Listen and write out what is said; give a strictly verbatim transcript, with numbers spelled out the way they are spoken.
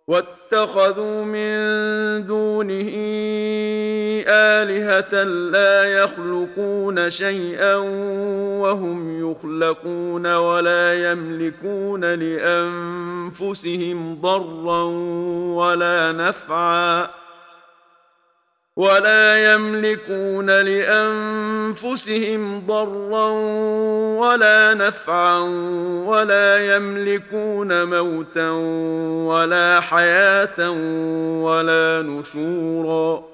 واتخذوا من دونه آلهة لا يخلقون شيئا وهم يخلقون ولا يملكون لأنفسهم ضرا ولا نفعا ولا يملكون لأنفسهم ضرا ولا نفعا ولا يملكون موتا ولا حياة ولا نشورا